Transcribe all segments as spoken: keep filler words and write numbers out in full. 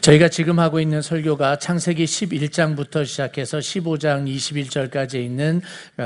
저희가 지금 하고 있는 설교가 창세기 십일 장부터 시작해서 십오 장 이십일 절까지 있는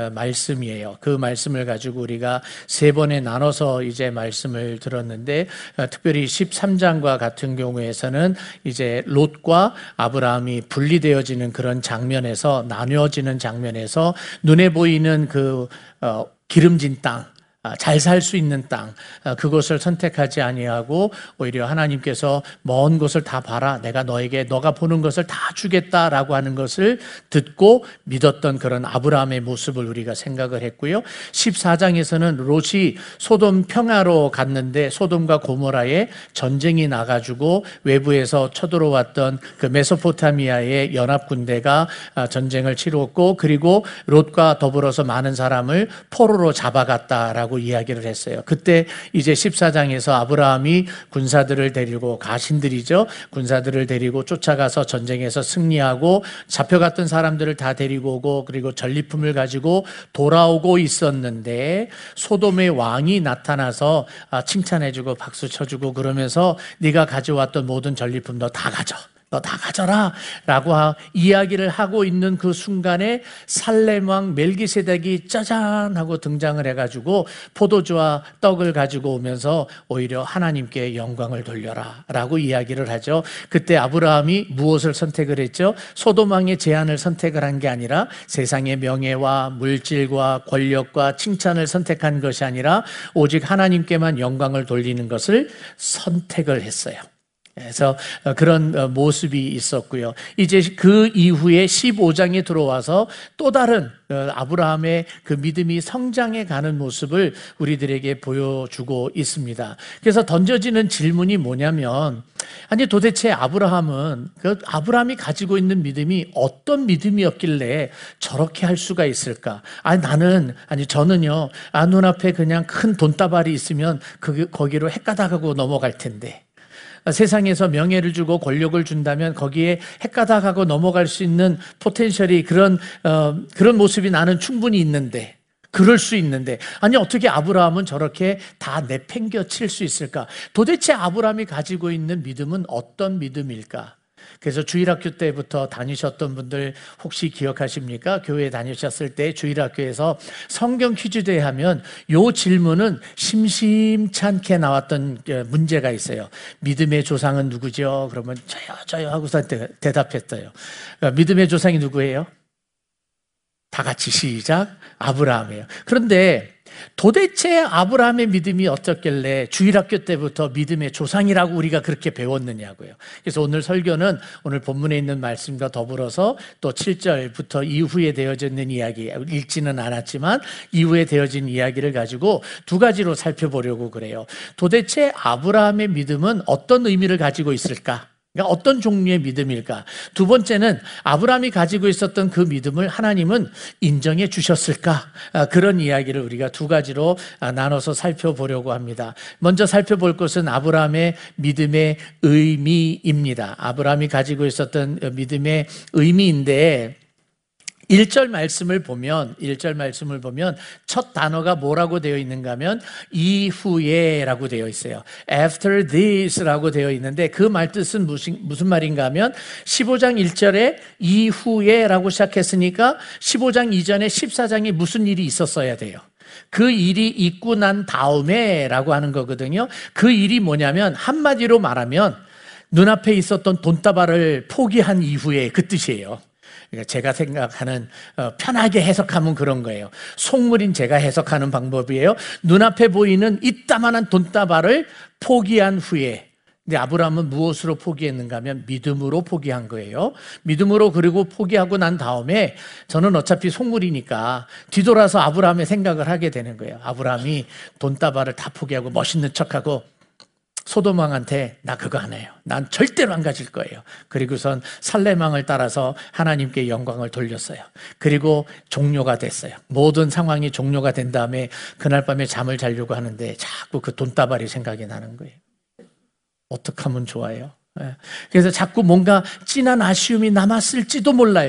말씀이에요. 그 말씀을 가지고 우리가 세 번에 나눠서 이제 말씀을 들었는데, 특별히 십삼 장과 같은 경우에서는 이제 롯과 아브라함이 분리되어지는 그런 장면에서, 나뉘어지는 장면에서 눈에 보이는 그 어, 기름진 땅, 잘 살 수 있는 땅, 그것을 선택하지 아니하고 오히려 하나님께서 먼 곳을 다 봐라, 내가 너에게 너가 보는 것을 다 주겠다라고 하는 것을 듣고 믿었던 그런 아브라함의 모습을 우리가 생각을 했고요. 십사 장에서는 롯이 소돔 평야로 갔는데 소돔과 고모라에 전쟁이 나가지고 외부에서 쳐들어왔던 그 메소포타미아의 연합군대가 전쟁을 치렀고, 그리고 롯과 더불어서 많은 사람을 포로로 잡아갔다라고 이야기를 했어요. 그때 이제 십사 장에서 아브라함이 군사들을 데리고, 가신들이죠, 군사들을 데리고 쫓아가서 전쟁에서 승리하고 잡혀갔던 사람들을 다 데리고 오고, 그리고 전리품을 가지고 돌아오고 있었는데 소돔의 왕이 나타나서 칭찬해주고 박수 쳐주고 그러면서 네가 가져왔던 모든 전리품 너 다 가져, 너 다 가져라 라고 이야기를 하고 있는 그 순간에 살렘 왕 멜기세덱이 짜잔 하고 등장을 해가지고 포도주와 떡을 가지고 오면서 오히려 하나님께 영광을 돌려라 라고 이야기를 하죠. 그때 아브라함이 무엇을 선택을 했죠? 소돔 왕의 제안을 선택을 한 게 아니라 세상의 명예와 물질과 권력과 칭찬을 선택한 것이 아니라 오직 하나님께만 영광을 돌리는 것을 선택을 했어요. 그래서 그런 모습이 있었고요. 이제 그 이후에 십오 장에 들어와서 또 다른 아브라함의 그 믿음이 성장해 가는 모습을 우리들에게 보여주고 있습니다. 그래서 던져지는 질문이 뭐냐면, 아니 도대체 아브라함은, 그 아브라함이 가지고 있는 믿음이 어떤 믿음이었길래 저렇게 할 수가 있을까? 아니 나는, 아니 저는요, 아 눈앞에 그냥 큰 돈다발이 있으면 그 거기로 헷가닥하고 넘어갈 텐데, 세상에서 명예를 주고 권력을 준다면 거기에 헷가닥하고 넘어갈 수 있는 포텐셜이, 그런 어, 그런 모습이 나는 충분히 있는데, 그럴 수 있는데, 아니 어떻게 아브라함은 저렇게 다 내팽겨칠 수 있을까? 도대체 아브라함이 가지고 있는 믿음은 어떤 믿음일까? 그래서 주일학교 때부터 다니셨던 분들 혹시 기억하십니까? 교회 다니셨을 때 주일학교에서 성경 퀴즈대회 하면 요 질문은 심심찮게 나왔던 문제가 있어요. 믿음의 조상은 누구죠? 그러면 저요 저요 하고서 대답했어요. 믿음의 조상이 누구예요? 다 같이 시작, 아브라함이에요. 그런데 도대체 아브라함의 믿음이 어떻길래 주일학교 때부터 믿음의 조상이라고 우리가 그렇게 배웠느냐고요. 그래서 오늘 설교는 오늘 본문에 있는 말씀과 더불어서 또 칠 절부터 이후에 되어지는 이야기, 읽지는 않았지만 이후에 되어진 이야기를 가지고 두 가지로 살펴보려고 그래요. 도대체 아브라함의 믿음은 어떤 의미를 가지고 있을까? 그러니까 어떤 종류의 믿음일까? 두 번째는 아브라함이 가지고 있었던 그 믿음을 하나님은 인정해 주셨을까? 그런 이야기를 우리가 두 가지로 나눠서 살펴보려고 합니다. 먼저 살펴볼 것은 아브라함의 믿음의 의미입니다. 아브라함이 가지고 있었던 믿음의 의미인데, 일 절 말씀을 보면, 일 절 말씀을 보면 첫 단어가 뭐라고 되어 있는가 하면 이후에 라고 되어 있어요. After this 라고 되어 있는데, 그 말뜻은 무슨, 무슨 말인가 하면 십오 장 일 절에 이후에 라고 시작했으니까 십오 장 이전에 십사 장에 무슨 일이 있었어야 돼요. 그 일이 있고 난 다음에 라고 하는 거거든요. 그 일이 뭐냐면 한마디로 말하면 눈앞에 있었던 돈다발을 포기한 이후에 그 뜻이에요. 그러니까 제가 생각하는, 어, 편하게 해석하면 그런 거예요. 속물인 제가 해석하는 방법이에요. 눈앞에 보이는 이따만한 돈다발을 포기한 후에, 근데 아브라함은 무엇으로 포기했는가 하면 믿음으로 포기한 거예요. 믿음으로, 그리고 포기하고 난 다음에 저는 어차피 속물이니까 뒤돌아서 아브라함의 생각을 하게 되는 거예요. 아브라함이 돈다발을 다 포기하고 멋있는 척하고 소돔 왕한테 나 그거 안 해요, 난 절대로 안 가질 거예요. 그리고선 살렘 왕을 따라서 하나님께 영광을 돌렸어요. 그리고 종료가 됐어요. 모든 상황이 종료가 된 다음에 그날 밤에 잠을 자려고 하는데 자꾸 그 돈다발이 생각이 나는 거예요. 어떻게 하면 좋아요? 그래서 자꾸 뭔가 진한 아쉬움이 남았을지도 몰라요.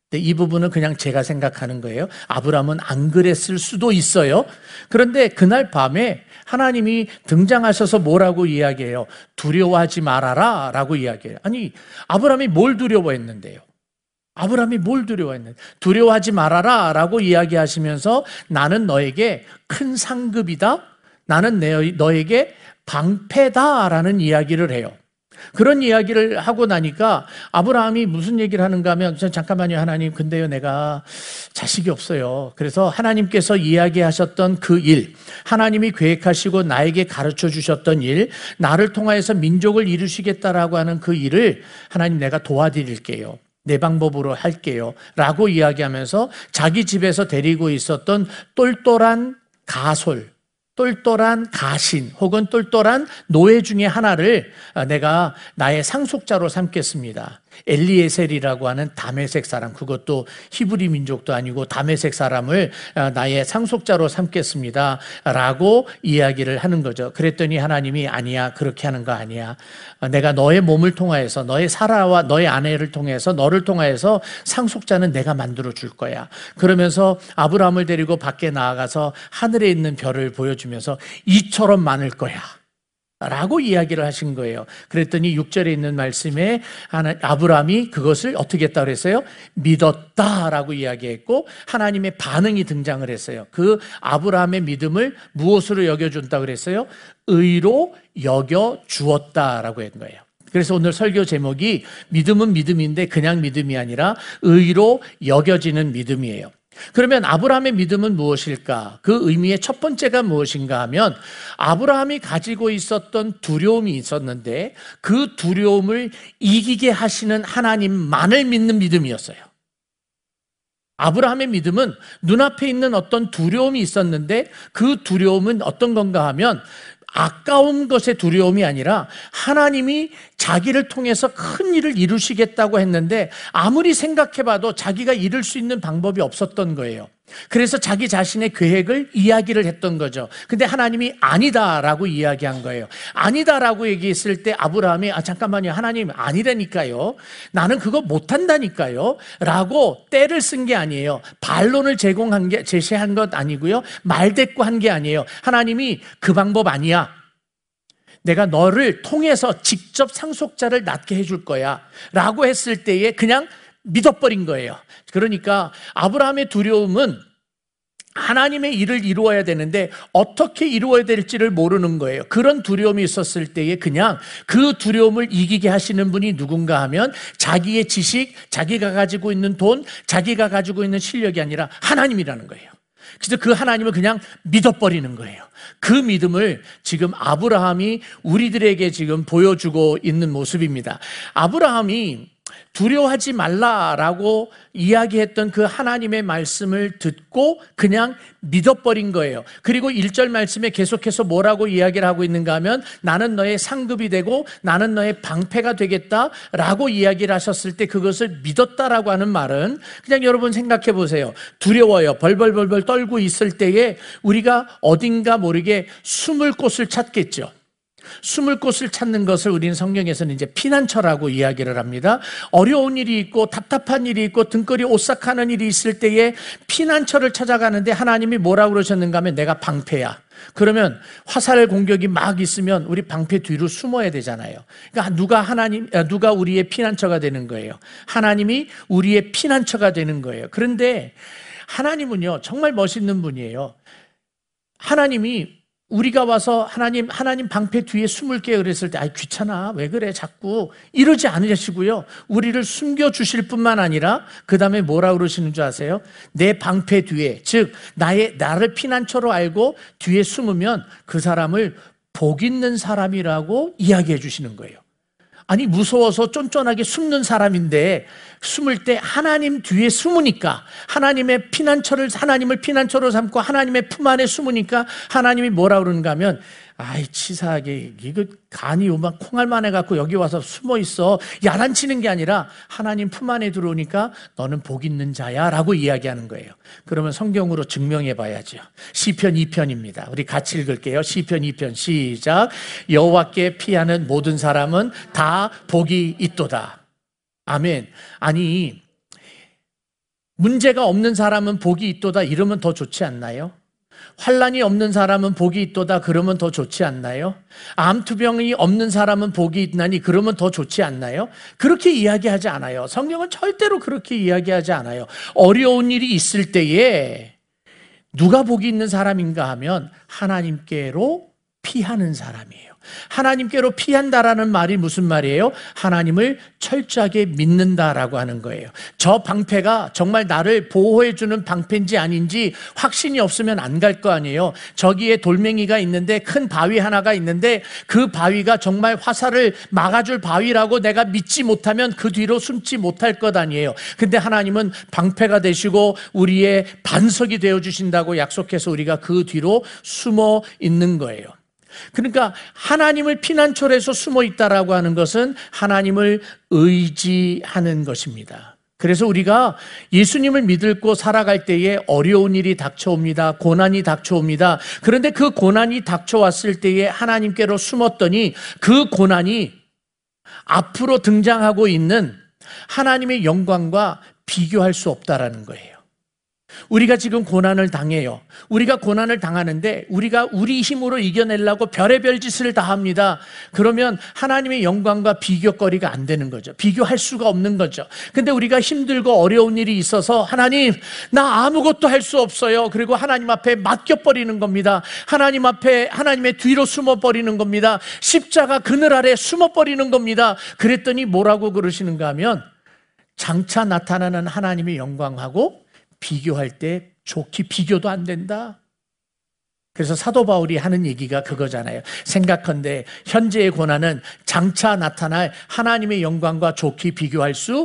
근데 이 부분은 그냥 제가 생각하는 거예요. 아브라함은 안 그랬을 수도 있어요. 그런데 그날 밤에 하나님이 등장하셔서 뭐라고 이야기해요? 두려워하지 말아라 라고 이야기해요. 아니, 아브라함이 뭘 두려워했는데요? 아브라함이 뭘 두려워했는데? 두려워하지 말아라 라고 이야기하시면서 나는 너에게 큰 상급이다. 나는 너에게 방패다 라는 이야기를 해요. 그런 이야기를 하고 나니까 아브라함이 무슨 얘기를 하는가 하면, 잠깐만요 하나님, 근데요 내가 자식이 없어요. 그래서 하나님께서 이야기하셨던 그 일, 하나님이 계획하시고 나에게 가르쳐 주셨던 일, 나를 통하여서 민족을 이루시겠다라고 하는 그 일을 하나님 내가 도와드릴게요, 내 방법으로 할게요 라고 이야기하면서 자기 집에서 데리고 있었던 똘똘한 가솔, 똘똘한 가신 혹은 똘똘한 노예 중에 하나를 내가 나의 상속자로 삼겠습니다. 엘리에셀이라고 하는 다메섹 사람, 그것도 히브리 민족도 아니고 다메섹 사람을 나의 상속자로 삼겠습니다 라고 이야기를 하는 거죠. 그랬더니 하나님이 아니야, 그렇게 하는 거 아니야. 내가 너의 몸을 통하여서, 너의 사라와 너의 아내를 통해서, 너를 통하여서 상속자는 내가 만들어 줄 거야. 그러면서 아브라함을 데리고 밖에 나아가서 하늘에 있는 별을 보여주면서 이처럼 많을 거야 라고 이야기를 하신 거예요. 그랬더니 육 절에 있는 말씀에 아브라함이 그것을 어떻게 했다고 그랬어요? 믿었다라고 이야기했고 하나님의 반응이 등장을 했어요. 그 아브라함의 믿음을 무엇으로 여겨준다고 그랬어요? 의로 여겨주었다라고 한 거예요. 그래서 오늘 설교 제목이 믿음은 믿음인데 그냥 믿음이 아니라 의로 여겨지는 믿음이에요. 그러면 아브라함의 믿음은 무엇일까? 그 의미의 첫 번째가 무엇인가 하면 아브라함이 가지고 있었던 두려움이 있었는데 그 두려움을 이기게 하시는 하나님만을 믿는 믿음이었어요. 아브라함의 믿음은 눈앞에 있는 어떤 두려움이 있었는데 그 두려움은 어떤 건가 하면 아까운 것의 두려움이 아니라 하나님이 자기를 통해서 큰 일을 이루시겠다고 했는데 아무리 생각해봐도 자기가 이룰 수 있는 방법이 없었던 거예요. 그래서 자기 자신의 계획을 이야기를 했던 거죠. 근데 하나님이 아니다라고 이야기한 거예요. 아니다라고 얘기했을 때 아브라함이 아 잠깐만요 하나님 아니라니까요, 나는 그거 못한다니까요 라고 떼를 쓴 게 아니에요. 반론을 제공한 게 제시한 것 아니고요, 말대꾸한 게 아니에요. 하나님이 그 방법 아니야, 내가 너를 통해서 직접 상속자를 낳게 해줄 거야 라고 했을 때에 그냥 믿어버린 거예요. 그러니까 아브라함의 두려움은 하나님의 일을 이루어야 되는데 어떻게 이루어야 될지를 모르는 거예요. 그런 두려움이 있었을 때에 그냥 그 두려움을 이기게 하시는 분이 누군가 하면 자기의 지식, 자기가 가지고 있는 돈, 자기가 가지고 있는 실력이 아니라 하나님이라는 거예요. 그래서 그 하나님을 그냥 믿어버리는 거예요. 그 믿음을 지금 아브라함이 우리들에게 지금 보여주고 있는 모습입니다. 아브라함이 두려워하지 말라라고 이야기했던 그 하나님의 말씀을 듣고 그냥 믿어버린 거예요. 그리고 일 절 말씀에 계속해서 뭐라고 이야기를 하고 있는가 하면 나는 너의 상급이 되고 나는 너의 방패가 되겠다라고 이야기를 하셨을 때 그것을 믿었다라고 하는 말은 그냥 여러분 생각해 보세요. 두려워요. 벌벌벌벌 떨고 있을 때에 우리가 어딘가 모르게 숨을 곳을 찾겠죠. 숨을 곳을 찾는 것을 우리는 성경에서는 이제 피난처라고 이야기를 합니다. 어려운 일이 있고 답답한 일이 있고 등골이 오싹하는 일이 있을 때에 피난처를 찾아가는데 하나님이 뭐라고 그러셨는가 하면 내가 방패야. 그러면 화살 공격이 막 있으면 우리 방패 뒤로 숨어야 되잖아요. 그러니까 누가 하나님, 누가 우리의 피난처가 되는 거예요? 하나님이 우리의 피난처가 되는 거예요. 그런데 하나님은요 정말 멋있는 분이에요. 하나님이 우리가 와서 하나님, 하나님 방패 뒤에 숨을게 그랬을 때 아이 귀찮아 왜 그래 자꾸 이러지 않으시고요, 우리를 숨겨주실 뿐만 아니라 그 다음에 뭐라 그러시는 줄 아세요? 내 방패 뒤에, 즉 나의 나를 피난처로 알고 뒤에 숨으면 그 사람을 복 있는 사람이라고 이야기해 주시는 거예요. 아니 무서워서 쫀쫀하게 숨는 사람인데 숨을 때 하나님 뒤에 숨으니까, 하나님의 피난처를 하나님을 피난처로 삼고 하나님의 품 안에 숨으니까 하나님이 뭐라 그러는가 하면 아이 치사하게 이거 간이 요만 콩알만 해갖고 여기 와서 숨어 있어 야단치는 게 아니라 하나님 품 안에 들어오니까 너는 복 있는 자야 라고 이야기하는 거예요. 그러면 성경으로 증명해 봐야죠. 시편 이 편입니다. 우리 같이 읽을게요. 시편 이 편 시작. 여호와께 피하는 모든 사람은 다 복이 있도다. 아멘. 아니 문제가 없는 사람은 복이 있도다 이러면 더 좋지 않나요? 환난이 없는 사람은 복이 있도다 그러면 더 좋지 않나요? 암투병이 없는 사람은 복이 있나니 그러면 더 좋지 않나요? 그렇게 이야기하지 않아요. 성경은 절대로 그렇게 이야기하지 않아요. 어려운 일이 있을 때에 누가 복이 있는 사람인가 하면 하나님께로 피하는 사람이에요. 하나님께로 피한다라는 말이 무슨 말이에요? 하나님을 철저하게 믿는다라고 하는 거예요. 저 방패가 정말 나를 보호해주는 방패인지 아닌지 확신이 없으면 안 갈 거 아니에요. 저기에 돌멩이가 있는데 큰 바위 하나가 있는데 그 바위가 정말 화살을 막아줄 바위라고 내가 믿지 못하면 그 뒤로 숨지 못할 것 아니에요. 근데 하나님은 방패가 되시고 우리의 반석이 되어주신다고 약속해서 우리가 그 뒤로 숨어 있는 거예요. 그러니까 하나님을 피난처에서 숨어 있다라고 하는 것은 하나님을 의지하는 것입니다. 그래서 우리가 예수님을 믿고 살아갈 때에 어려운 일이 닥쳐옵니다. 고난이 닥쳐옵니다. 그런데 그 고난이 닥쳐왔을 때에 하나님께로 숨었더니 그 고난이 앞으로 등장하고 있는 하나님의 영광과 비교할 수 없다라는 거예요. 우리가 지금 고난을 당해요. 우리가 고난을 당하는데 우리가 우리 힘으로 이겨내려고 별의별 짓을 다 합니다. 그러면 하나님의 영광과 비교거리가 안 되는 거죠. 비교할 수가 없는 거죠. 근데 우리가 힘들고 어려운 일이 있어서 하나님, 나 아무것도 할 수 없어요. 그리고 하나님 앞에 맡겨버리는 겁니다. 하나님 앞에 하나님의 뒤로 숨어버리는 겁니다. 십자가 그늘 아래 숨어버리는 겁니다. 그랬더니 뭐라고 그러시는가 하면 장차 나타나는 하나님의 영광하고 비교할 때 좋게 비교도 안 된다. 그래서 사도 바울이 하는 얘기가 그거잖아요. 생각컨대 현재의 고난은 장차 나타날 하나님의 영광과 좋게 비교할 수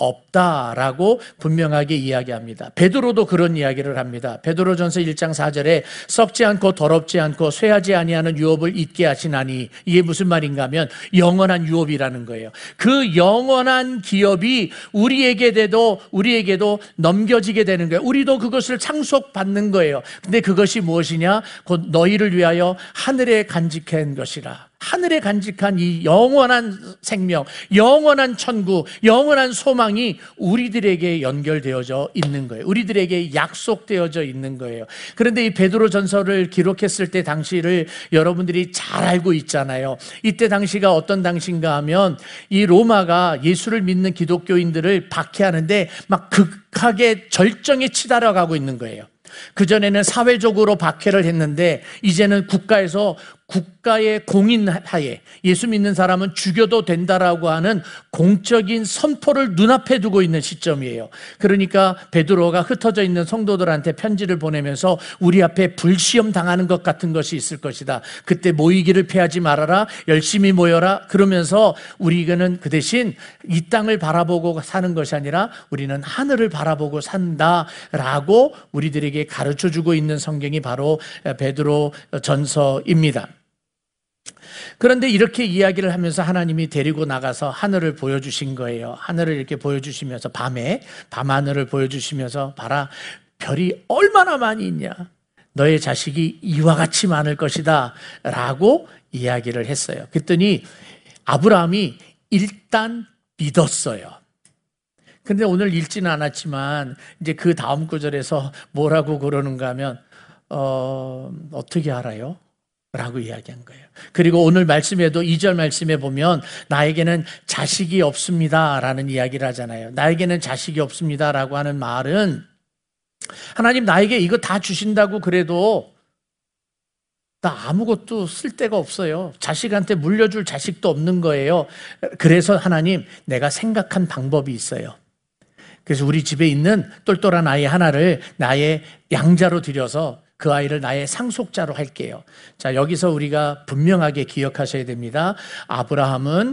없다라고 분명하게 이야기합니다. 베드로도 그런 이야기를 합니다. 베드로전서 일 장 사 절에 썩지 않고 더럽지 않고 쇠하지 아니하는 유업을 잊게 하시나니, 이게 무슨 말인가 하면 영원한 유업이라는 거예요. 그 영원한 기업이 우리에게도 우리에게도 넘겨지게 되는 거예요. 우리도 그것을 상속받는 거예요. 근데 그것이 무엇이냐? 곧 너희를 위하여 하늘에 간직한 것이라. 하늘에 간직한 이 영원한 생명, 영원한 천국, 영원한 소망이 우리들에게 연결되어져 있는 거예요. 우리들에게 약속되어져 있는 거예요. 그런데 이 베드로 전서를 기록했을 때 당시를 여러분들이 잘 알고 있잖아요. 이때 당시가 어떤 당시인가 하면 이 로마가 예수를 믿는 기독교인들을 박해하는데 막 극하게 절정에 치달아가고 있는 거예요. 그전에는 사회적으로 박해를 했는데 이제는 국가에서 국가의 공인하에 예수 믿는 사람은 죽여도 된다라고 하는 공적인 선포를 눈앞에 두고 있는 시점이에요. 그러니까 베드로가 흩어져 있는 성도들한테 편지를 보내면서 우리 앞에 불시험 당하는 것 같은 것이 있을 것이다. 그때 모이기를 피하지 말아라. 열심히 모여라. 그러면서 우리는 그 대신 이 땅을 바라보고 사는 것이 아니라 우리는 하늘을 바라보고 산다라고 우리들에게 가르쳐주고 있는 성경이 바로 베드로 전서입니다. 그런데 이렇게 이야기를 하면서 하나님이 데리고 나가서 하늘을 보여주신 거예요. 하늘을 이렇게 보여주시면서 밤에 밤하늘을 보여주시면서 봐라, 별이 얼마나 많이 있냐, 너의 자식이 이와 같이 많을 것이다 라고 이야기를 했어요. 그랬더니 아브라함이 일단 믿었어요. 근데 오늘 읽지는 않았지만 이제 그 다음 구절에서 뭐라고 그러는가 하면 어, 어떻게 알아요? 라고 이야기한 거예요. 그리고 오늘 말씀에도 이 절 말씀에 보면 나에게는 자식이 없습니다 라는 이야기를 하잖아요. 나에게는 자식이 없습니다 라고 하는 말은 하나님 나에게 이거 다 주신다고 그래도 나 아무것도 쓸 데가 없어요. 자식한테 물려줄 자식도 없는 거예요. 그래서 하나님, 내가 생각한 방법이 있어요. 그래서 우리 집에 있는 똘똘한 아이 하나를 나의 양자로 들여서 그 아이를 나의 상속자로 할게요. 자, 여기서 우리가 분명하게 기억하셔야 됩니다. 아브라함은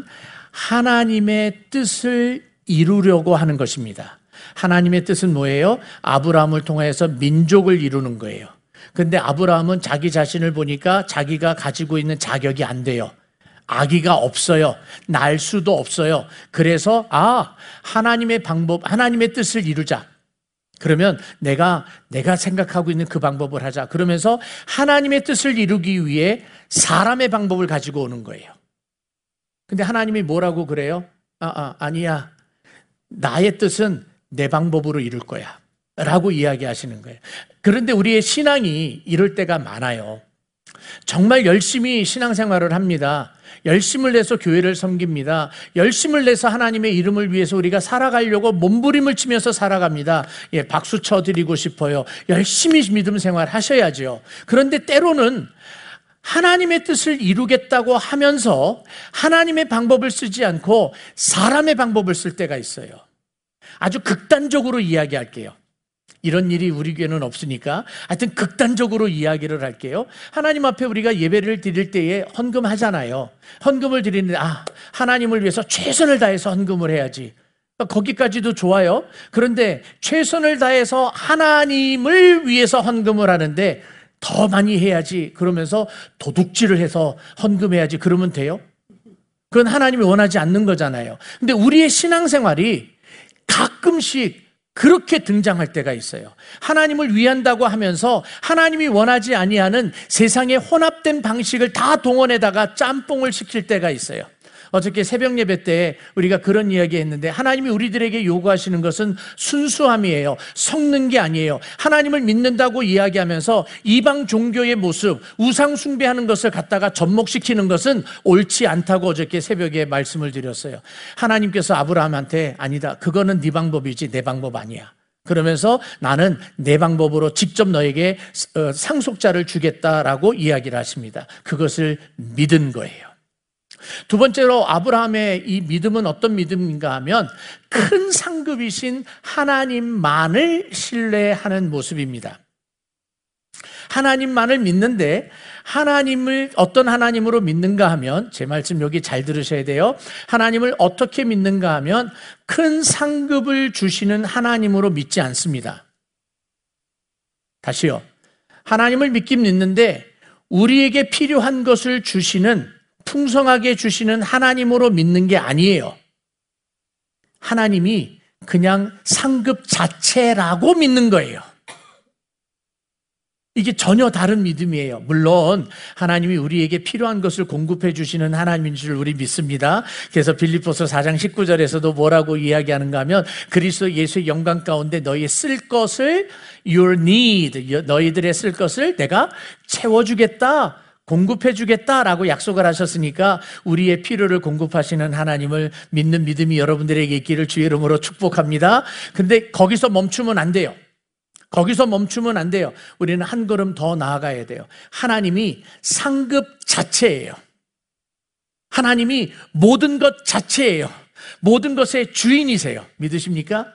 하나님의 뜻을 이루려고 하는 것입니다. 하나님의 뜻은 뭐예요? 아브라함을 통해서 민족을 이루는 거예요. 근데 아브라함은 자기 자신을 보니까 자기가 가지고 있는 자격이 안 돼요. 아기가 없어요. 날 수도 없어요. 그래서 아, 하나님의 방법, 하나님의 뜻을 이루자. 그러면 내가 내가 생각하고 있는 그 방법을 하자. 그러면서 하나님의 뜻을 이루기 위해 사람의 방법을 가지고 오는 거예요. 근데 하나님이 뭐라고 그래요? 아, 아, 아니야. 나의 뜻은 내 방법으로 이룰 거야. 라고 이야기하시는 거예요. 그런데 우리의 신앙이 이럴 때가 많아요. 정말 열심히 신앙생활을 합니다. 열심을 내서 교회를 섬깁니다. 열심을 내서 하나님의 이름을 위해서 우리가 살아가려고 몸부림을 치면서 살아갑니다. 예, 박수 쳐드리고 싶어요. 열심히 믿음 생활 하셔야죠. 그런데 때로는 하나님의 뜻을 이루겠다고 하면서 하나님의 방법을 쓰지 않고 사람의 방법을 쓸 때가 있어요. 아주 극단적으로 이야기할게요. 이런 일이 우리 교회는 없으니까 하여튼 극단적으로 이야기를 할게요. 하나님 앞에 우리가 예배를 드릴 때에 헌금하잖아요. 헌금을 드리는데 아, 하나님을 위해서 최선을 다해서 헌금을 해야지. 거기까지도 좋아요. 그런데 최선을 다해서 하나님을 위해서 헌금을 하는데 더 많이 해야지. 그러면서 도둑질을 해서 헌금해야지. 그러면 돼요? 그건 하나님이 원하지 않는 거잖아요. 근데 우리의 신앙생활이 가끔씩 그렇게 등장할 때가 있어요. 하나님을 위한다고 하면서 하나님이 원하지 아니하는 세상의 혼합된 방식을 다 동원해다가 짬뽕을 시킬 때가 있어요. 어저께 새벽 예배 때 우리가 그런 이야기 했는데 하나님이 우리들에게 요구하시는 것은 순수함이에요. 섞는 게 아니에요. 하나님을 믿는다고 이야기하면서 이방 종교의 모습, 우상 숭배하는 것을 갖다가 접목시키는 것은 옳지 않다고 어저께 새벽에 말씀을 드렸어요. 하나님께서 아브라함한테 아니다. 그거는 네 방법이지 내 방법 아니야. 그러면서 나는 내 방법으로 직접 너에게 상속자를 주겠다라고 이야기를 하십니다. 그것을 믿은 거예요. 두 번째로 아브라함의 이 믿음은 어떤 믿음인가 하면 큰 상급이신 하나님만을 신뢰하는 모습입니다. 하나님만을 믿는데 하나님을 어떤 하나님으로 믿는가 하면 제 말씀 여기 잘 들으셔야 돼요. 하나님을 어떻게 믿는가 하면 큰 상급을 주시는 하나님으로 믿지 않습니다. 다시요. 하나님을 믿긴 믿는데 우리에게 필요한 것을 주시는 풍성하게 주시는 하나님으로 믿는 게 아니에요. 하나님이 그냥 상급 자체라고 믿는 거예요. 이게 전혀 다른 믿음이에요. 물론 하나님이 우리에게 필요한 것을 공급해 주시는 하나님인 줄 우리 믿습니다. 그래서 빌립보서 사 장 십구 절에서도 뭐라고 이야기하는가 하면 그리스도 예수의 영광 가운데 너희의 쓸 것을 your need, 너희들의 쓸 것을 내가 채워주겠다. 공급해 주겠다라고 약속을 하셨으니까 우리의 필요를 공급하시는 하나님을 믿는 믿음이 여러분들에게 있기를 주의 이름으로 축복합니다. 근데 거기서 멈추면 안 돼요. 거기서 멈추면 안 돼요. 우리는 한 걸음 더 나아가야 돼요. 하나님이 상급 자체예요. 하나님이 모든 것 자체예요. 모든 것의 주인이세요. 믿으십니까?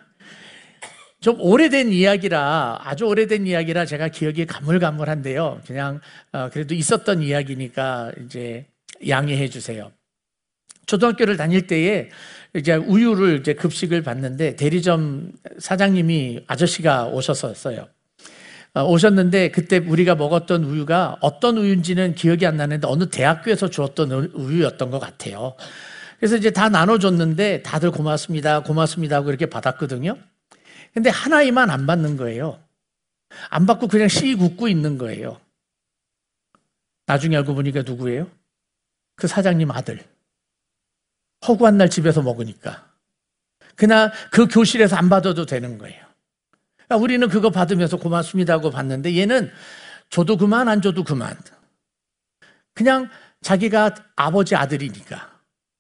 좀 오래된 이야기라 아주 오래된 이야기라 제가 기억이 가물가물한데요. 그냥 어, 그래도 있었던 이야기니까 이제 양해해 주세요. 초등학교를 다닐 때에 이제 우유를 이제 급식을 받는데 대리점 사장님이 아저씨가 오셨었어요. 어, 오셨는데 그때 우리가 먹었던 우유가 어떤 우유인지는 기억이 안 나는데 어느 대학교에서 주었던 우유였던 것 같아요. 그래서 이제 다 나눠줬는데 다들 고맙습니다, 고맙습니다 하고 이렇게 받았거든요. 근데 하나이만 안 받는 거예요. 안 받고 그냥 씨 굽고 있는 거예요. 나중에 알고 보니까 누구예요? 그 사장님 아들. 허구한 날 집에서 먹으니까. 그날 그 교실에서 안 받아도 되는 거예요. 그러니까 우리는 그거 받으면서 고맙습니다 하고 받는데 얘는 줘도 그만 안 줘도 그만. 그냥 자기가 아버지 아들이니까.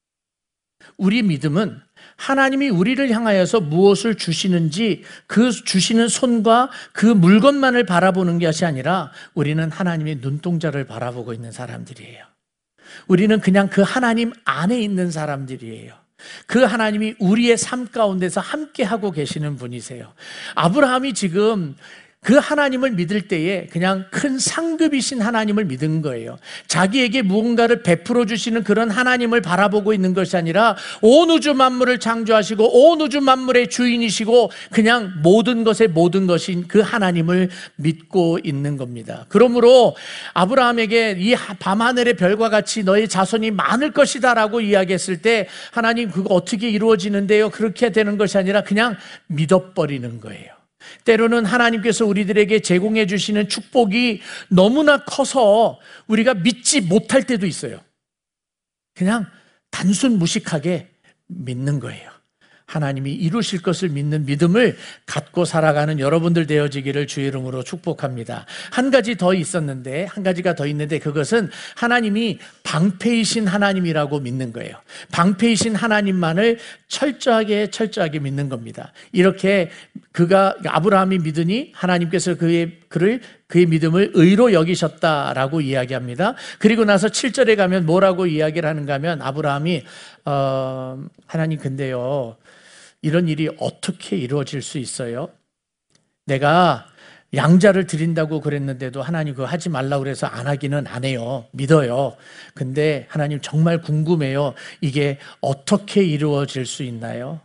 우리 믿음은 하나님이 우리를 향하여서 무엇을 주시는지 그 주시는 손과 그 물건만을 바라보는 것이 아니라 우리는 하나님의 눈동자를 바라보고 있는 사람들이에요. 우리는 그냥 그 하나님 안에 있는 사람들이에요. 그 하나님이 우리의 삶 가운데서 함께하고 계시는 분이세요. 아브라함이 지금 그 하나님을 믿을 때에 그냥 큰 상급이신 하나님을 믿은 거예요. 자기에게 무언가를 베풀어 주시는 그런 하나님을 바라보고 있는 것이 아니라 온 우주 만물을 창조하시고 온 우주 만물의 주인이시고 그냥 모든 것의 모든 것인 그 하나님을 믿고 있는 겁니다. 그러므로 아브라함에게 이 밤하늘의 별과 같이 너의 자손이 많을 것이다 라고 이야기했을 때 하나님 그거 어떻게 이루어지는데요? 그렇게 되는 것이 아니라 그냥 믿어버리는 거예요. 때로는 하나님께서 우리들에게 제공해 주시는 축복이 너무나 커서 우리가 믿지 못할 때도 있어요. 그냥 단순 무식하게 믿는 거예요. 하나님이 이루실 것을 믿는 믿음을 갖고 살아가는 여러분들 되어지기를 주의 이름으로 축복합니다. 한 가지 더 있었는데, 한 가지가 더 있는데 그것은 하나님이 방패이신 하나님이라고 믿는 거예요. 방패이신 하나님만을 철저하게 철저하게 믿는 겁니다. 이렇게 그가 아브라함이 믿으니 하나님께서 그의 그를 그의 믿음을 의로 여기셨다라고 이야기합니다. 그리고 나서 칠 절에 가면 뭐라고 이야기를 하는가 하면 아브라함이 어, 하나님 근데요 이런 일이 어떻게 이루어질 수 있어요? 내가 양자를 드린다고 그랬는데도 하나님 그거 하지 말라고 그래서 안 하기는 안 해요. 믿어요. 근데 하나님 정말 궁금해요. 이게 어떻게 이루어질 수 있나요?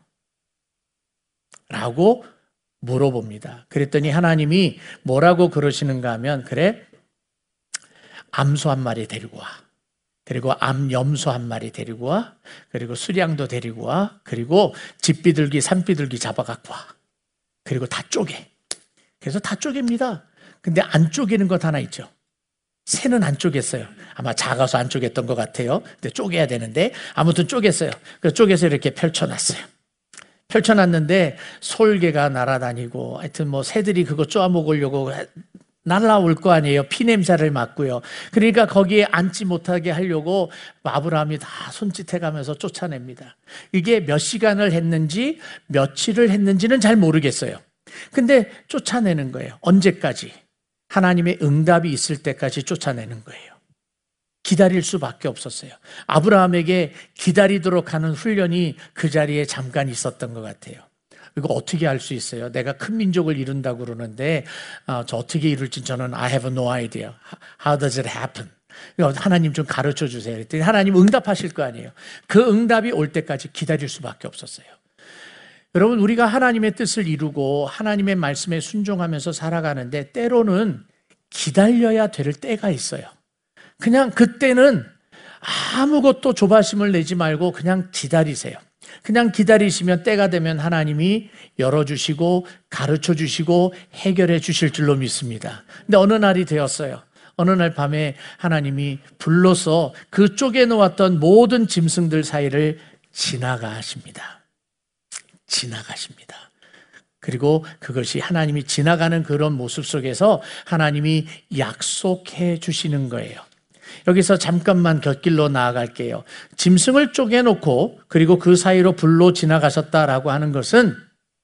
라고 물어봅니다. 그랬더니 하나님이 뭐라고 그러시는가 하면 그래 암소 한 마리 데리고 와. 그리고 암염소 한 마리 데리고 와. 그리고 수량도 데리고 와. 그리고 집비둘기, 산비둘기 잡아갖고 와. 그리고 다 쪼개. 그래서 다 쪼갭니다. 근데 안 쪼개는 것 하나 있죠. 새는 안 쪼갰어요. 아마 작아서 안 쪼갰던 것 같아요. 근데 쪼개야 되는데 아무튼 쪼갰어요. 그래서 쪼개서 이렇게 펼쳐놨어요. 펼쳐놨는데 솔개가 날아다니고 하여튼 뭐 새들이 그거 쪼아먹으려고 날아올 거 아니에요. 피냄새를 맡고요. 그러니까 거기에 앉지 못하게 하려고 아브라함이 다 손짓해가면서 쫓아냅니다. 이게 몇 시간을 했는지 며칠을 했는지는 잘 모르겠어요. 근데 쫓아내는 거예요. 언제까지? 하나님의 응답이 있을 때까지 쫓아내는 거예요. 기다릴 수밖에 없었어요. 아브라함에게 기다리도록 하는 훈련이 그 자리에 잠깐 있었던 것 같아요. 이거 어떻게 할 수 있어요? 내가 큰 민족을 이룬다고 그러는데 어, 저 어떻게 이룰지 저는 I have no idea. How does it happen? 하나님 좀 가르쳐 주세요. 그랬더니 하나님 응답하실 거 아니에요. 그 응답이 올 때까지 기다릴 수밖에 없었어요. 여러분 우리가 하나님의 뜻을 이루고 하나님의 말씀에 순종하면서 살아가는데 때로는 기다려야 될 때가 있어요. 그냥 그때는 아무것도 조바심을 내지 말고 그냥 기다리세요. 그냥 기다리시면 때가 되면 하나님이 열어주시고 가르쳐주시고 해결해 주실 줄로 믿습니다. 근데 어느 날이 되었어요. 어느 날 밤에 하나님이 불러서 그 쪼개놓았던 모든 짐승들 사이를 지나가십니다. 지나가십니다. 그리고 그것이 하나님이 지나가는 그런 모습 속에서 하나님이 약속해 주시는 거예요. 여기서 잠깐만 곁길로 나아갈게요. 짐승을 쪼개놓고 그리고 그 사이로 불로 지나가셨다라고 하는 것은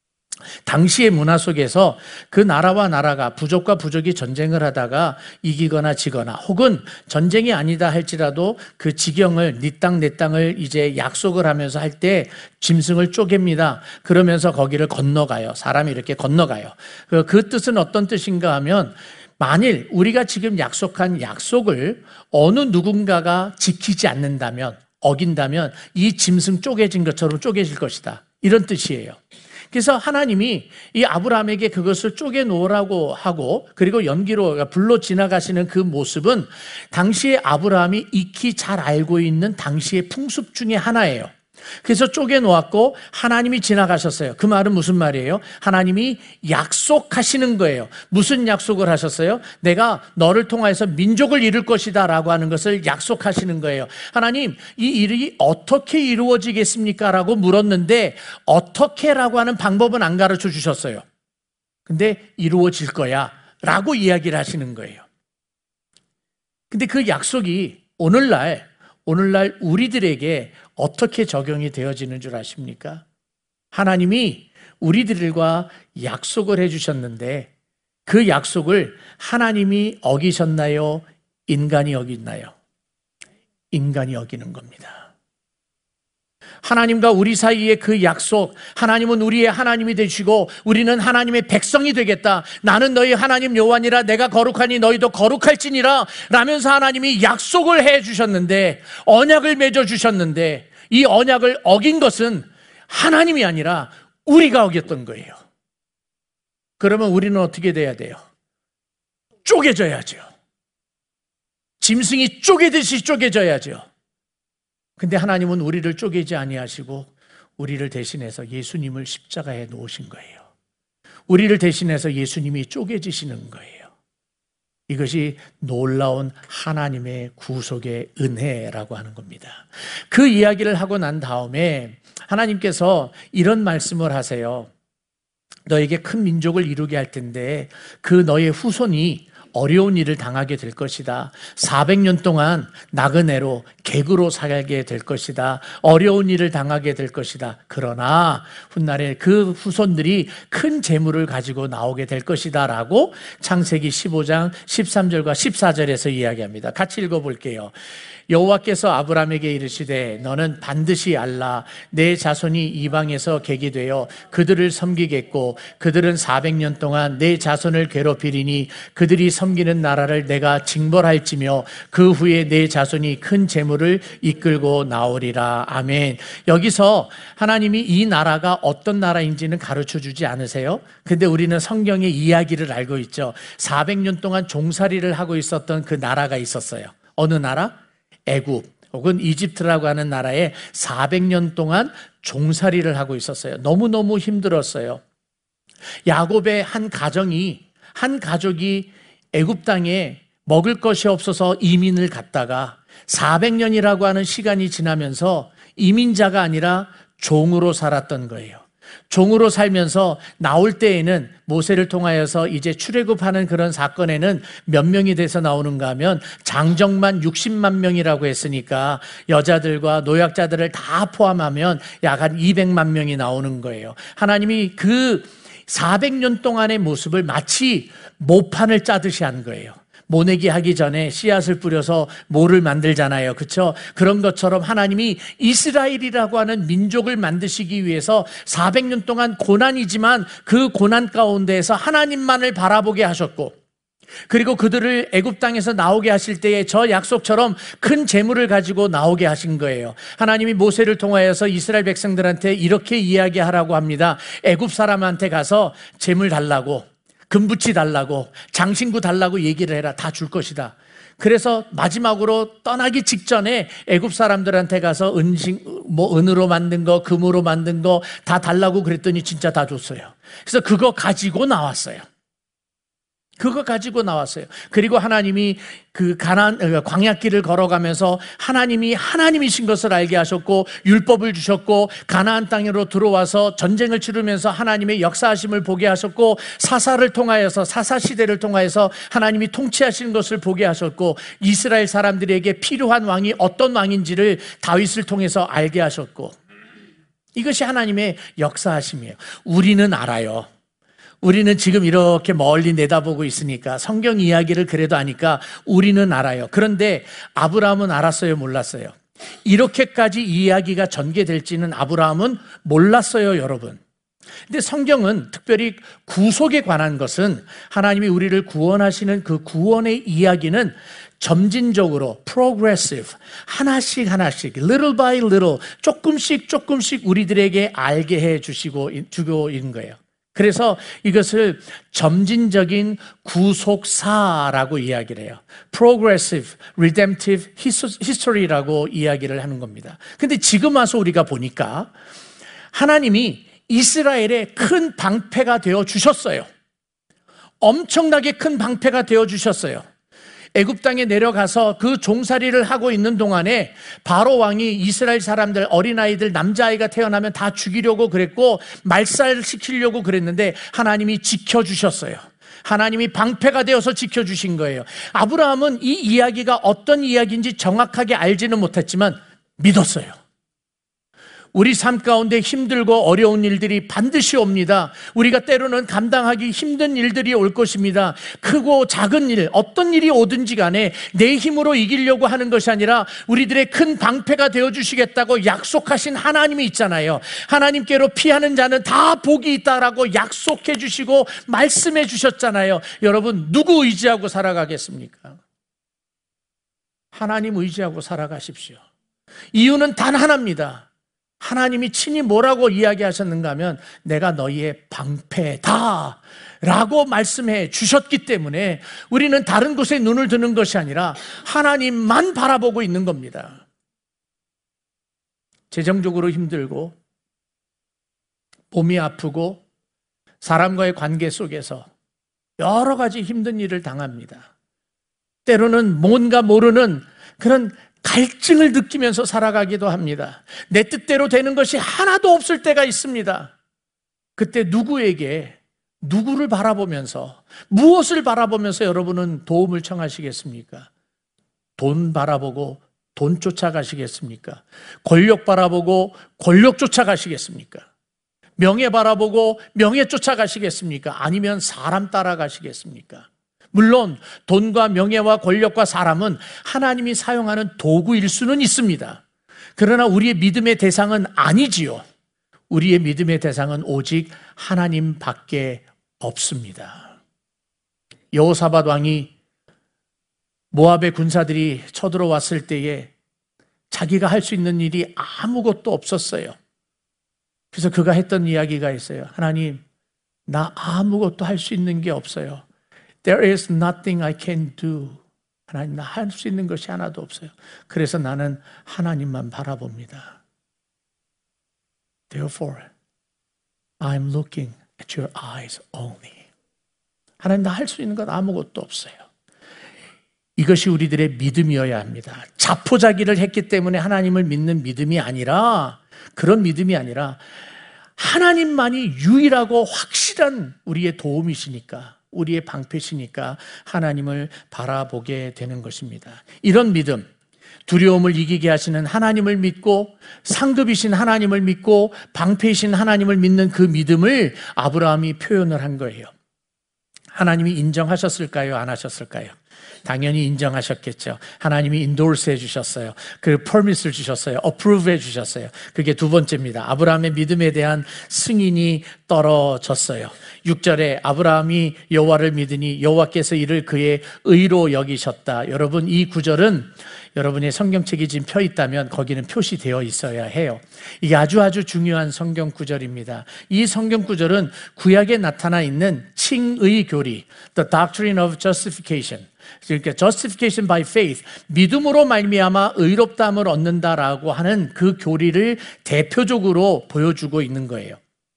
당시의 문화 속에서 그 나라와 나라가 부족과 부족이 전쟁을 하다가 이기거나 지거나 혹은 전쟁이 아니다 할지라도 그 지경을 네 땅 내 땅을 이제 약속을 하면서 할 때 짐승을 쪼갭니다. 그러면서 거기를 건너가요. 사람이 이렇게 건너가요. 그 뜻은 어떤 뜻인가 하면 만일 우리가 지금 약속한 약속을 어느 누군가가 지키지 않는다면, 어긴다면 이 짐승 쪼개진 것처럼 쪼개질 것이다. 이런 뜻이에요. 그래서 하나님이 이 아브라함에게 그것을 쪼개놓으라고 하고 그리고 연기로 불로 지나가시는 그 모습은 당시에 아브라함이 익히 잘 알고 있는 당시의 풍습 중에 하나예요. 그래서 쪼개놓았고 하나님이 지나가셨어요. 그 말은 무슨 말이에요? 하나님이 약속하시는 거예요. 무슨 약속을 하셨어요? 내가 너를 통해서 민족을 이룰 것이다 라고 하는 것을 약속하시는 거예요. 하나님 이 일이 어떻게 이루어지겠습니까? 라고 물었는데 어떻게 라고 하는 방법은 안 가르쳐 주셨어요. 근데 이루어질 거야 라고 이야기를 하시는 거예요. 근데 그 약속이 오늘날 오늘날 우리들에게 어떻게 적용이 되어지는 줄 아십니까? 하나님이 우리들과 약속을 해주셨는데 그 약속을 하나님이 어기셨나요? 인간이 어겼나요? 인간이 어기는 겁니다. 하나님과 우리 사이의 그 약속, 하나님은 우리의 하나님이 되시고 우리는 하나님의 백성이 되겠다. 나는 너희 하나님 여호와니라 내가 거룩하니 너희도 거룩할지니라 라면서 하나님이 약속을 해주셨는데 언약을 맺어주셨는데 이 언약을 어긴 것은 하나님이 아니라 우리가 어겼던 거예요. 그러면 우리는 어떻게 돼야 돼요? 쪼개져야죠. 짐승이 쪼개듯이 쪼개져야죠. 근데 하나님은 우리를 쪼개지 아니하시고 우리를 대신해서 예수님을 십자가에 놓으신 거예요. 우리를 대신해서 예수님이 쪼개지시는 거예요. 이것이 놀라운 하나님의 구속의 은혜라고 하는 겁니다. 그 이야기를 하고 난 다음에 하나님께서 이런 말씀을 하세요. 너에게 큰 민족을 이루게 할 텐데 그 너의 후손이 어려운 일을 당하게 될 것이다. 사백 년 동안 나그네로 객으로 살게 될 것이다. 어려운 일을 당하게 될 것이다. 그러나 훗날에 그 후손들이 큰 재물을 가지고 나오게 될 것이다 라고 창세기 십오 장 십삼 절과 십사 절에서 이야기합니다. 같이 읽어볼게요. 여호와께서 아브라함에게 이르시되 너는 반드시 알라. 내 자손이 이방에서 객이 되어 그들을 섬기겠고 그들은 사백 년 동안 내 자손을 괴롭히리니 그들이 섬기는 나라를 내가 징벌할지며 그 후에 내 자손이 큰 재물을 이끌고 나오리라. 아멘. 여기서 하나님이 이 나라가 어떤 나라인지는 가르쳐 주지 않으세요? 근데 우리는 성경의 이야기를 알고 있죠. 사백 년 동안 종살이를 하고 있었던 그 나라가 있었어요. 어느 나라? 애굽 혹은 이집트라고 하는 나라에 사백 년 동안 종살이를 하고 있었어요. 너무너무 힘들었어요. 야곱의 한 가정이 한 가족이 애굽 땅에 먹을 것이 없어서 이민을 갔다가 사백 년이라고 하는 시간이 지나면서 이민자가 아니라 종으로 살았던 거예요. 종으로 살면서 나올 때에는 모세를 통하여서 이제 출애굽하는 그런 사건에는 몇 명이 돼서 나오는가 하면 장정만 육십만 명이라고 했으니까 여자들과 노약자들을 다 포함하면 약 한 이백만 명이 나오는 거예요. 하나님이 그 사백 년 동안의 모습을 마치 모판을 짜듯이 한 거예요. 모내기 하기 전에 씨앗을 뿌려서 모를 만들잖아요. 그렇죠? 그런 것처럼 하나님이 이스라엘이라고 하는 민족을 만드시기 위해서 사백 년 동안 고난이지만 그 고난 가운데에서 하나님만을 바라보게 하셨고 그리고 그들을 애굽 땅에서 나오게 하실 때에 저 약속처럼 큰 재물을 가지고 나오게 하신 거예요. 하나님이 모세를 통하여서 이스라엘 백성들한테 이렇게 이야기하라고 합니다. 애굽 사람한테 가서 재물 달라고, 금붙이 달라고, 장신구 달라고 얘기를 해라. 다 줄 것이다. 그래서 마지막으로 떠나기 직전에 애굽 사람들한테 가서 은신, 뭐 은으로 만든 거, 금으로 만든 거 다 달라고 그랬더니 진짜 다 줬어요. 그래서 그거 가지고 나왔어요. 그거 가지고 나왔어요. 그리고 하나님이 그 가나안 광야길을 걸어가면서 하나님이 하나님이신 것을 알게 하셨고 율법을 주셨고 가나안 땅으로 들어와서 전쟁을 치르면서 하나님의 역사하심을 보게 하셨고 사사를 통하여서 사사 시대를 통하여서 하나님이 통치하시는 것을 보게 하셨고 이스라엘 사람들에게 필요한 왕이 어떤 왕인지를 다윗을 통해서 알게 하셨고 이것이 하나님의 역사하심이에요. 우리는 알아요. 우리는 지금 이렇게 멀리 내다보고 있으니까 성경 이야기를 그래도 아니까 우리는 알아요. 그런데 아브라함은 알았어요, 몰랐어요? 이렇게까지 이야기가 전개될지는 아브라함은 몰랐어요, 여러분. 근데 성경은 특별히 구속에 관한 것은 하나님이 우리를 구원하시는 그 구원의 이야기는 점진적으로 progressive 하나씩 하나씩 little by little 조금씩 조금씩 우리들에게 알게 해 주시고 주고 있는 거예요. 그래서 이것을 점진적인 구속사라고 이야기를 해요. Progressive, Redemptive History라고 이야기를 하는 겁니다. 근데 지금 와서 우리가 보니까 하나님이 이스라엘의 큰 방패가 되어 주셨어요. 엄청나게 큰 방패가 되어 주셨어요. 애굽 땅에 내려가서 그 종살이를 하고 있는 동안에 바로 왕이 이스라엘 사람들 어린아이들 남자아이가 태어나면 다 죽이려고 그랬고 말살시키려고 그랬는데 하나님이 지켜주셨어요. 하나님이 방패가 되어서 지켜주신 거예요. 아브라함은 이 이야기가 어떤 이야기인지 정확하게 알지는 못했지만 믿었어요. 우리 삶 가운데 힘들고 어려운 일들이 반드시 옵니다. 우리가 때로는 감당하기 힘든 일들이 올 것입니다. 크고 작은 일, 어떤 일이 오든지 간에 내 힘으로 이기려고 하는 것이 아니라 우리들의 큰 방패가 되어주시겠다고 약속하신 하나님이 있잖아요. 하나님께로 피하는 자는 다 복이 있다라고 약속해 주시고 말씀해 주셨잖아요. 여러분, 누구 의지하고 살아가겠습니까? 하나님 의지하고 살아가십시오. 이유는 단 하나입니다. 하나님이 친히 뭐라고 이야기하셨는가 하면 내가 너희의 방패다 라고 말씀해 주셨기 때문에 우리는 다른 곳에 눈을 드는 것이 아니라 하나님만 바라보고 있는 겁니다. 재정적으로 힘들고 몸이 아프고 사람과의 관계 속에서 여러 가지 힘든 일을 당합니다. 때로는 뭔가 모르는 그런 갈증을 느끼면서 살아가기도 합니다. 내 뜻대로 되는 것이 하나도 없을 때가 있습니다. 그때 누구에게, 누구를 바라보면서, 무엇을 바라보면서 여러분은 도움을 청하시겠습니까? 돈 바라보고 돈 쫓아가시겠습니까? 권력 바라보고 권력 쫓아가시겠습니까? 명예 바라보고 명예 쫓아가시겠습니까? 아니면 사람 따라가시겠습니까? 물론 돈과 명예와 권력과 사람은 하나님이 사용하는 도구일 수는 있습니다. 그러나 우리의 믿음의 대상은 아니지요. 우리의 믿음의 대상은 오직 하나님밖에 없습니다. 여호사밧 왕이 모압의 군사들이 쳐들어왔을 때에 자기가 할 수 있는 일이 아무것도 없었어요. 그래서 그가 했던 이야기가 있어요. 하나님, 나 아무것도 할 수 있는 게 없어요. There is nothing I can do. 하나님, 나 할 수 있는 것이 하나도 없어요. 그래서 나는 하나님만 바라봅니다. Therefore, I'm looking at your eyes only. 하나님, 나 할 수 있는 건 아무것도 없어요. 이것이 우리들의 믿음이어야 합니다. 자포자기를 했기 때문에 하나님을 믿는 믿음이 아니라, 그런 믿음이 아니라 하나님만이 유일하고 확실한 우리의 도움이시니까, 우리의 방패시니까 하나님을 바라보게 되는 것입니다. 이런 믿음, 두려움을 이기게 하시는 하나님을 믿고 상급이신 하나님을 믿고 방패이신 하나님을 믿는 그 믿음을 아브라함이 표현을 한 거예요. 하나님이 인정하셨을까요? 안 하셨을까요? 당연히 인정하셨겠죠. 하나님이 인도르스 해주셨어요. 그 퍼밋을 주셨어요. 어프로브 해주셨어요. 그게 두 번째입니다. 아브라함의 믿음에 대한 승인이 떨어졌어요. 육 절에 아브라함이 여호와를 믿으니 여호와께서 이를 그의 의로 여기셨다. 여러분, 이 구절은 여러분의 성경책이 지금 펴 있다면 거기는 표시되어 있어야 해요. 이게 아주 아주 중요한 성경 구절입니다. 이 성경 구절은 구약에 나타나 있는 칭의 교리, the doctrine of justification, 그러니까 justification by faith, 믿음으로 말미암아 의롭다함을 얻는다라고 하는 그 교리를 대표적으로 보여주고 있는 거예요.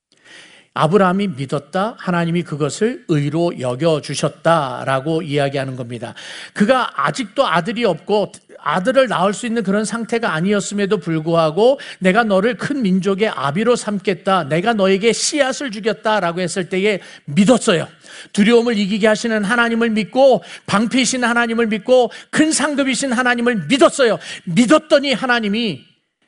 아브라함이 믿었다, 하나님이 그것을 의로 여겨주셨다라고 이야기하는 겁니다. 그가 아직도 아들이 없고 아들을 낳을 수 있는 그런 상태가 아니었음에도 불구하고 내가 너를 큰 민족의 아비로 삼겠다, 내가 너에게 씨앗을 주겠다라고 했을 때에 믿었어요. 두려움을 이기게 하시는 하나님을 믿고 방패이신 하나님을 믿고 큰 상급이신 하나님을 믿었어요. 믿었더니 하나님이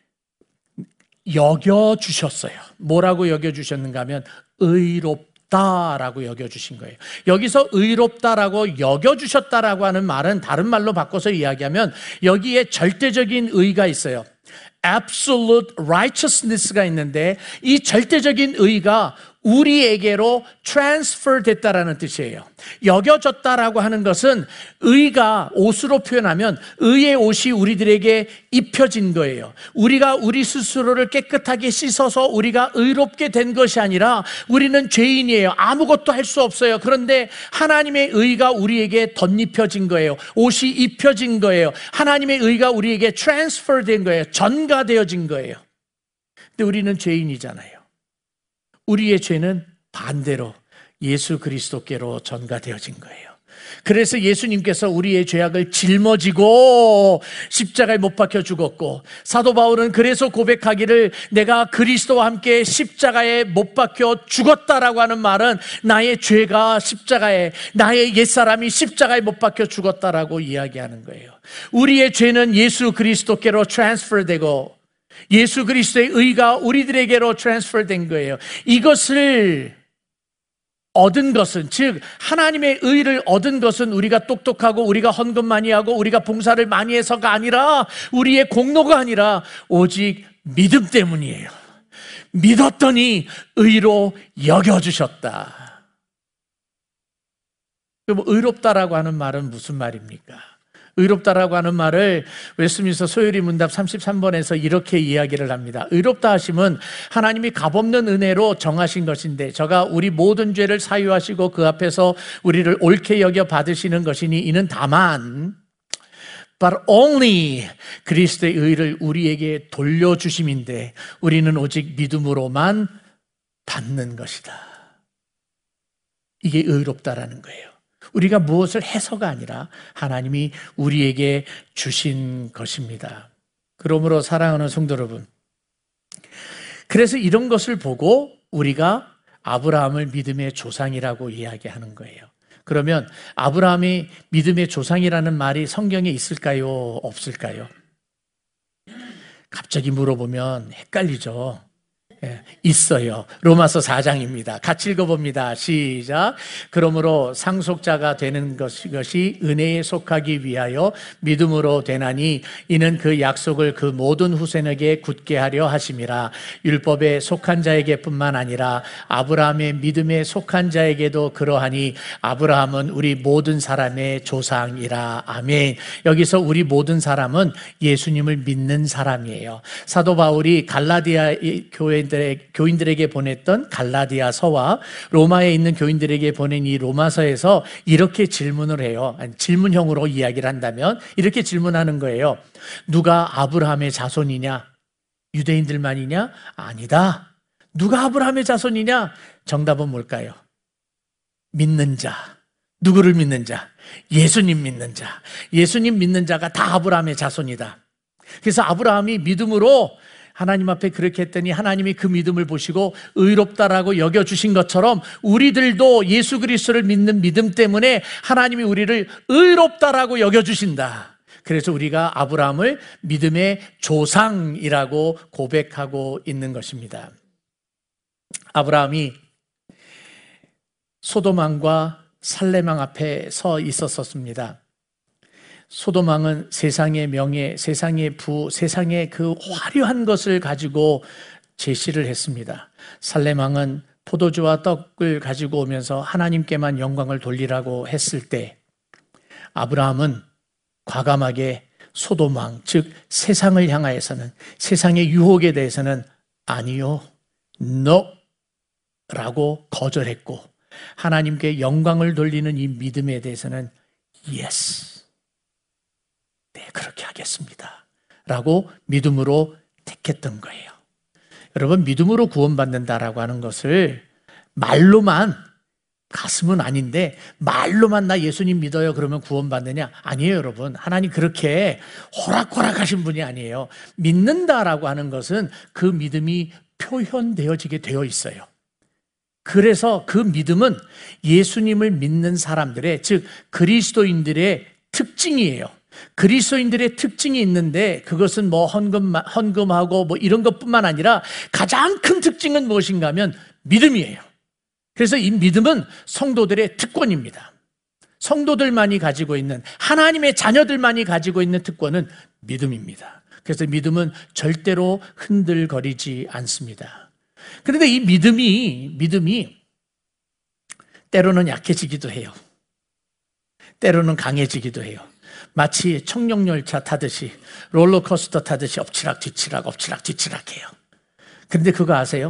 여겨주셨어요. 뭐라고 여겨주셨는가 하면 의롭다라고 여겨주신 거예요. 여기서 의롭다라고 여겨주셨다라고 하는 말은 다른 말로 바꿔서 이야기하면 여기에 절대적인 의가 있어요. Absolute righteousness가 있는데 이 절대적인 의가 우리에게로 transfer 됐다라는 뜻이에요. 여겨졌다라고 하는 것은 의가 옷으로 표현하면 의의 옷이 우리들에게 입혀진 거예요. 우리가 우리 스스로를 깨끗하게 씻어서 우리가 의롭게 된 것이 아니라 우리는 죄인이에요. 아무것도 할 수 없어요. 그런데 하나님의 의가 우리에게 덧입혀진 거예요. 옷이 입혀진 거예요. 하나님의 의가 우리에게 transfer 된 거예요. 전가되어진 거예요. 근데 우리는 죄인이잖아요. 우리의 죄는 반대로 예수 그리스도께로 전가되어진 거예요. 그래서 예수님께서 우리의 죄악을 짊어지고 십자가에 못 박혀 죽었고, 사도 바울은 그래서 고백하기를 내가 그리스도와 함께 십자가에 못 박혀 죽었다라고 하는 말은 나의 죄가 십자가에, 나의 옛사람이 십자가에 못 박혀 죽었다라고 이야기하는 거예요. 우리의 죄는 예수 그리스도께로 트랜스퍼되고 예수 그리스도의 의가 우리들에게로 트랜스퍼된 거예요. 이것을 얻은 것은, 즉 하나님의 의를 얻은 것은 우리가 똑똑하고 우리가 헌금 많이 하고 우리가 봉사를 많이 해서가 아니라, 우리의 공로가 아니라 오직 믿음 때문이에요. 믿었더니 의로 여겨주셨다. 그럼 의롭다라고 하는 말은 무슨 말입니까? 의롭다라고 하는 말을 웨스트민스터 소요리 문답 삼십삼 번에서 이렇게 이야기를 합니다. 의롭다 하심은 하나님이 값없는 은혜로 정하신 것인데 저가 우리 모든 죄를 사유하시고 그 앞에서 우리를 옳게 여겨 받으시는 것이니 이는 다만 but only 그리스도의 의를 우리에게 돌려주심인데 우리는 오직 믿음으로만 받는 것이다. 이게 의롭다라는 거예요. 우리가 무엇을 해서가 아니라 하나님이 우리에게 주신 것입니다. 그러므로 사랑하는 성도 여러분, 그래서 이런 것을 보고 우리가 아브라함을 믿음의 조상이라고 이야기하는 거예요. 그러면 아브라함이 믿음의 조상이라는 말이 성경에 있을까요? 없을까요? 갑자기 물어보면 헷갈리죠. 예, 있어요. 로마서 사 장입니다. 같이 읽어봅니다. 시작. 그러므로 상속자가 되는 것이, 것이 은혜에 속하기 위하여 믿음으로 되나니 이는 그 약속을 그 모든 후손에게 굳게 하려 하심이라. 율법에 속한 자에게 뿐만 아니라 아브라함의 믿음에 속한 자에게도 그러하니 아브라함은 우리 모든 사람의 조상이라. 아멘. 여기서 우리 모든 사람은 예수님을 믿는 사람이에요. 사도 바울이 갈라디아 교회 교인들에게 보냈던 갈라디아서와 로마에 있는 교인들에게 보낸 이 로마서에서 이렇게 질문을 해요. 질문형으로 이야기를 한다면 이렇게 질문하는 거예요. 누가 아브라함의 자손이냐? 유대인들만이냐? 아니다. 누가 아브라함의 자손이냐? 정답은 뭘까요? 믿는 자. 누구를 믿는 자? 예수님 믿는 자. 예수님 믿는 자가 다 아브라함의 자손이다. 그래서 아브라함이 믿음으로 하나님 앞에 그렇게 했더니 하나님이 그 믿음을 보시고 의롭다라고 여겨주신 것처럼 우리들도 예수 그리스도를 믿는 믿음 때문에 하나님이 우리를 의롭다라고 여겨주신다. 그래서 우리가 아브라함을 믿음의 조상이라고 고백하고 있는 것입니다. 아브라함이 소돔왕과 살레망 앞에 서 있었습니다. 소돔왕은 세상의 명예, 세상의 부, 세상의 그 화려한 것을 가지고 제시를 했습니다. 살렘왕은 포도주와 떡을 가지고 오면서 하나님께만 영광을 돌리라고 했을 때 아브라함은 과감하게 소돔왕, 즉 세상을 향하여서는, 세상의 유혹에 대해서는 아니요, no 라고 거절했고 하나님께 영광을 돌리는 이 믿음에 대해서는 yes, 네, 그렇게 하겠습니다 라고 믿음으로 택했던 거예요. 여러분, 믿음으로 구원받는다라고 하는 것을 말로만, 가슴은 아닌데 말로만 나 예수님 믿어요 그러면 구원받느냐? 아니에요. 여러분, 하나님 그렇게 호락호락하신 분이 아니에요. 믿는다라고 하는 것은 그 믿음이 표현되어지게 되어 있어요. 그래서 그 믿음은 예수님을 믿는 사람들의, 즉 그리스도인들의 특징이에요. 그리스도인들의 특징이 있는데 그것은 뭐 헌금, 헌금하고 뭐 이런 것뿐만 아니라 가장 큰 특징은 무엇인가 하면 믿음이에요. 그래서 이 믿음은 성도들의 특권입니다. 성도들만이 가지고 있는, 하나님의 자녀들만이 가지고 있는 특권은 믿음입니다. 그래서 믿음은 절대로 흔들거리지 않습니다. 그런데 이 믿음이, 믿음이 때로는 약해지기도 해요. 때로는 강해지기도 해요. 마치 청룡열차 타듯이, 롤러코스터 타듯이 엎치락 뒤치락 엎치락 뒤치락 해요. 그런데 그거 아세요?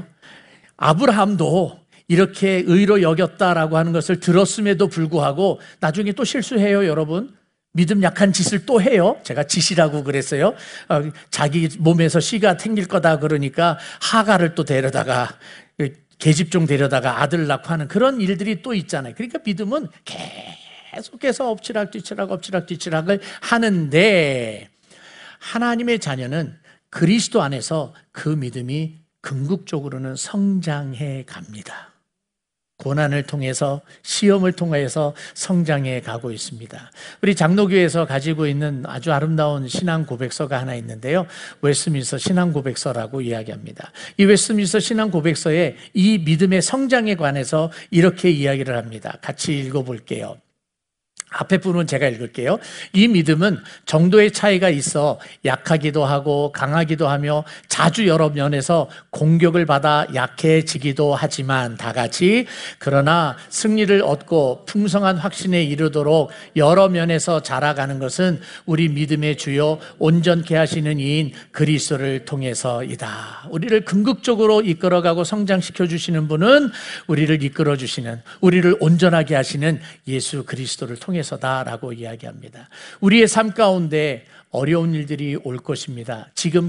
아브라함도 이렇게 의로 여겼다라고 하는 것을 들었음에도 불구하고 나중에 또 실수해요, 여러분. 믿음 약한 짓을 또 해요. 제가 짓이라고 그랬어요. 어, 자기 몸에서 씨가 생길 거다 그러니까 하가를 또 데려다가, 계집종 데려다가 아들 낳고 하는 그런 일들이 또 있잖아요. 그러니까 믿음은 계속해서 엎치락 뒤치락 엎치락 뒤치락을 하는데, 하나님의 자녀는 그리스도 안에서 그 믿음이 궁극적으로는 성장해 갑니다. 고난을 통해서, 시험을 통해서 성장해 가고 있습니다. 우리 장로교에서 가지고 있는 아주 아름다운 신앙 고백서가 하나 있는데요, 웨스트민스터 신앙 고백서라고 이야기합니다. 이 웨스트민스터 신앙 고백서에 이 믿음의 성장에 관해서 이렇게 이야기를 합니다. 같이 읽어볼게요. 앞에 부분은 제가 읽을게요. 이 믿음은 정도의 차이가 있어 약하기도 하고 강하기도 하며 자주 여러 면에서 공격을 받아 약해지기도 하지만 다 같이, 그러나 승리를 얻고 풍성한 확신에 이르도록 여러 면에서 자라가는 것은 우리 믿음의 주요 온전케 하시는 이인 그리스도를 통해서이다. 우리를 궁극적으로 이끌어가고 성장시켜 주시는 분은 우리를 이끌어 주시는, 우리를 온전하게 하시는 예수 그리스도를 통해서 다라고 이야기합니다. 우리의 삶 가운데 어려운 일들이 올 것입니다. 지금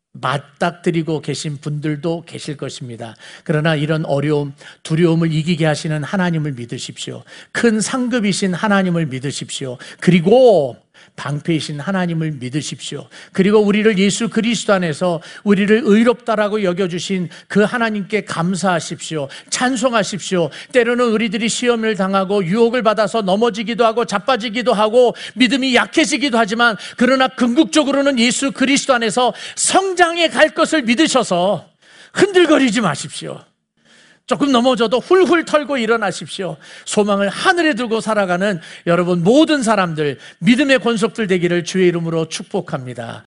맞닥뜨리고 계신 분들도 계실 것입니다. 그러나 이런 어려움, 두려움을 이기게 하시는 하나님을 믿으십시오. 큰 상급이신 하나님을 믿으십시오. 그리고 방패이신 하나님을 믿으십시오. 그리고 우리를 예수 그리스도 안에서 우리를 의롭다라고 여겨주신 그 하나님께 감사하십시오. 찬송하십시오. 때로는 우리들이 시험을 당하고 유혹을 받아서 넘어지기도 하고 자빠지기도 하고 믿음이 약해지기도 하지만, 그러나 궁극적으로는 예수 그리스도 안에서 성장해 갈 것을 믿으셔서 흔들거리지 마십시오. 조금 넘어져도 훌훌 털고 일어나십시오. 소망을 하늘에 두고 살아가는 여러분 모든 사람들, 믿음의 권속들 되기를 주의 이름으로 축복합니다.